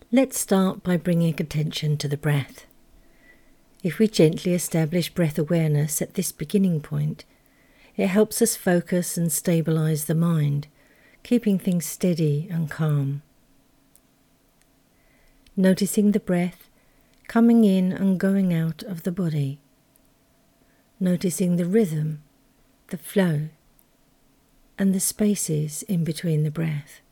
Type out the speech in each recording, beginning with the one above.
Let's start by bringing attention to the breath. If we gently establish breath awareness at this beginning point, it helps us focus and stabilize the mind, keeping things steady and calm. Noticing the breath coming in and going out of the body. Noticing the rhythm, the flow, and the spaces in between the breath.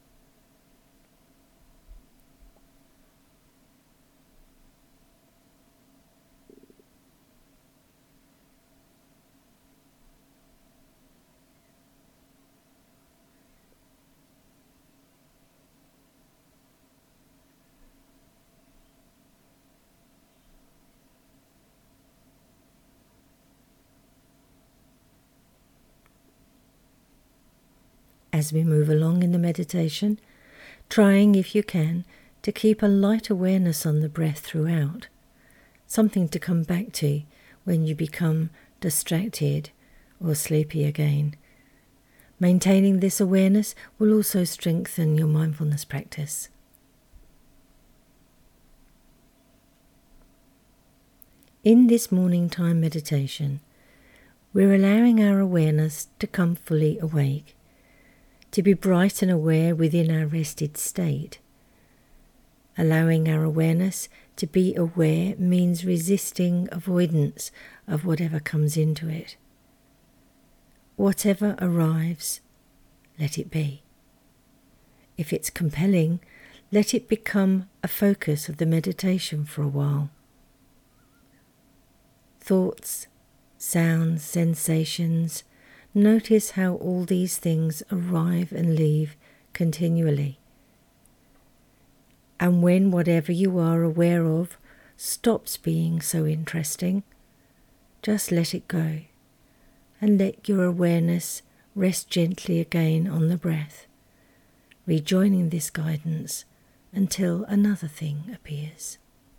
As we move along in the meditation, trying, if you can, to keep a light awareness on the breath throughout, something to come back to when you become distracted or sleepy again. Maintaining this awareness will also strengthen your mindfulness practice. In this morning time meditation, we're allowing our awareness to come fully awake, to be bright and aware within our rested state. Allowing our awareness to be aware means resisting avoidance of whatever comes into it. Whatever arrives, let it be. If it's compelling, let it become a focus of the meditation for a while. Thoughts, sounds, sensations, notice how all these things arrive and leave continually. And when whatever you are aware of stops being so interesting, just let it go and let your awareness rest gently again on the breath, rejoining this guidance until another thing appears.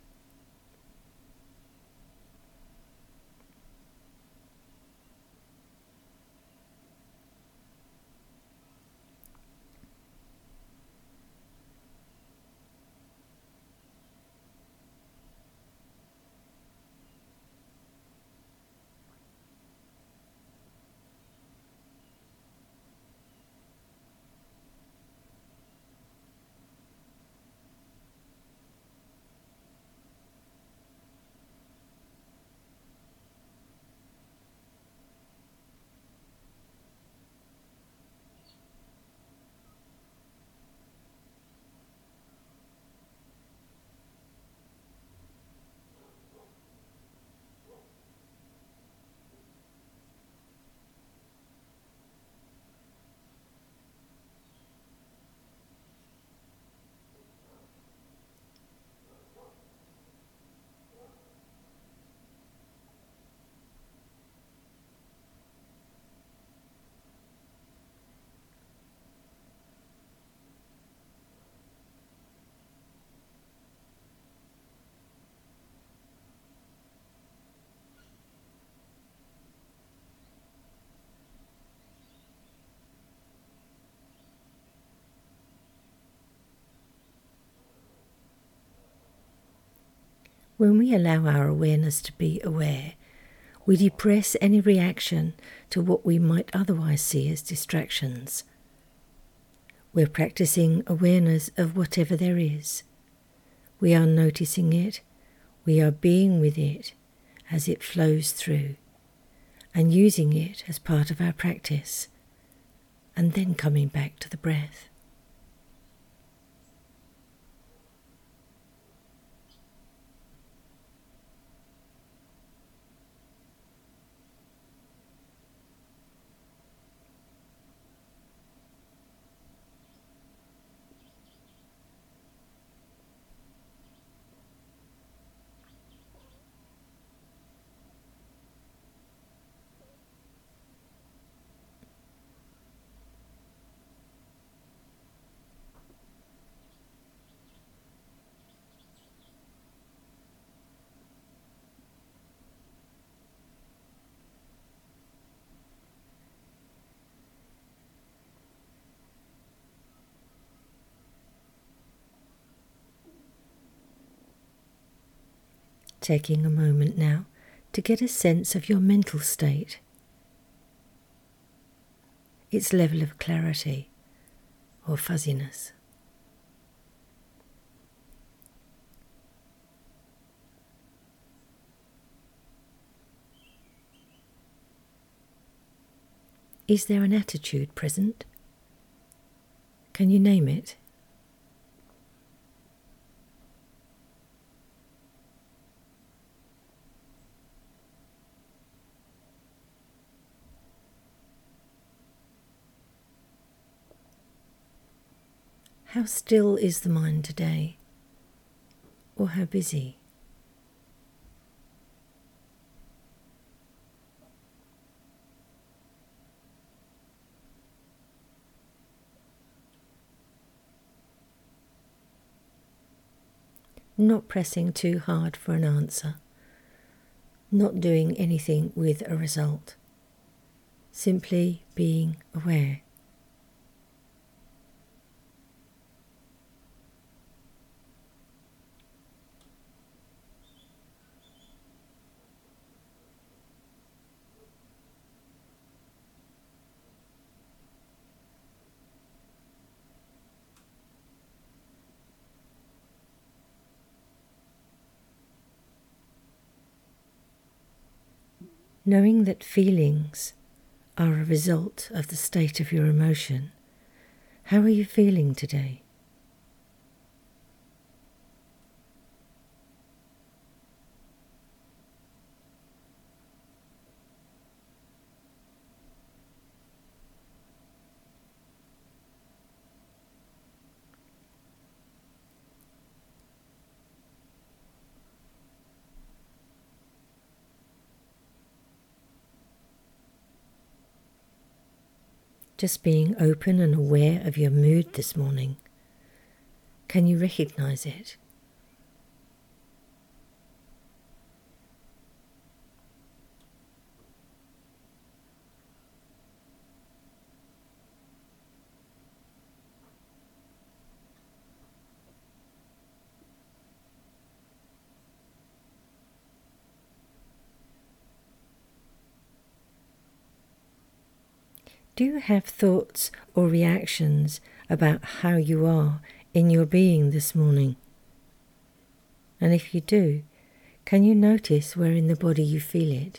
When we allow our awareness to be aware, we depress any reaction to what we might otherwise see as distractions. We're practicing awareness of whatever there is. We are noticing it, we are being with it as it flows through, and using it as part of our practice, and then coming back to the breath. taking a moment now to get a sense of your mental state, its level of clarity or fuzziness. Is there an attitude present? Can you name it? How still is the mind today? Or how busy? Not pressing too hard for an answer, not doing anything with a result, simply being aware. Knowing that feelings are a result of the state of your emotion, how are you feeling today? Just being open and aware of your mood this morning. Can you recognize it? Do you have thoughts or reactions about how you are in your being this morning? And if you do, can you notice where in the body you feel it?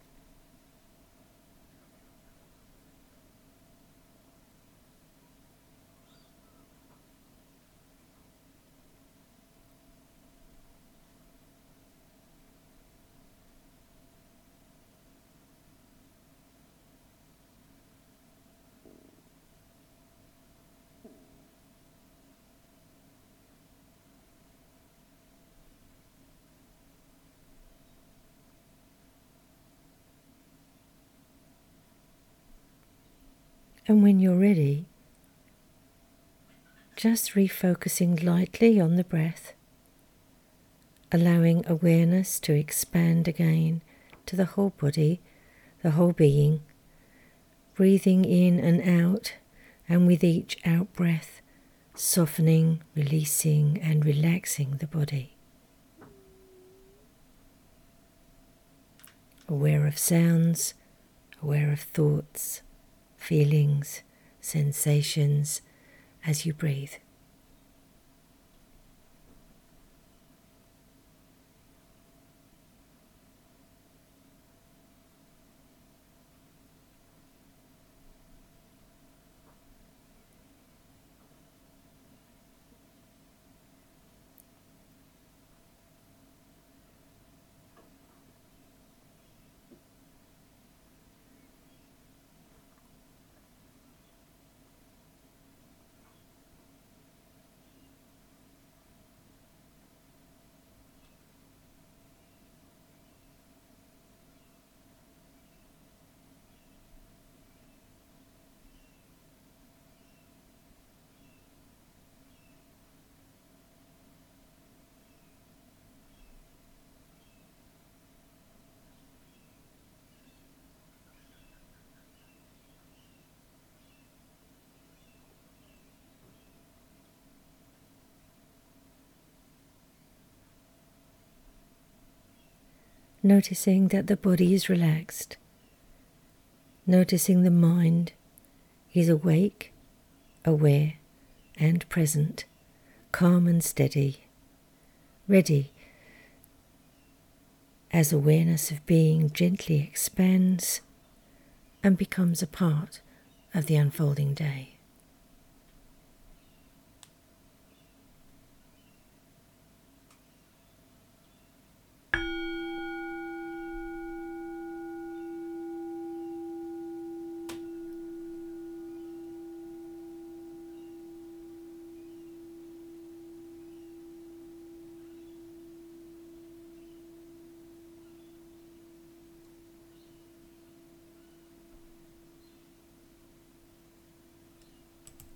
And when you're ready, just refocusing lightly on the breath, allowing awareness to expand again to the whole body, the whole being, breathing in and out, and with each out-breath, softening, releasing, and relaxing the body. Aware of sounds, aware of thoughts, feelings, sensations as you breathe. noticing that the body is relaxed, noticing the mind is awake, aware and present, calm and steady, ready as awareness of being gently expands and becomes a part of the unfolding day.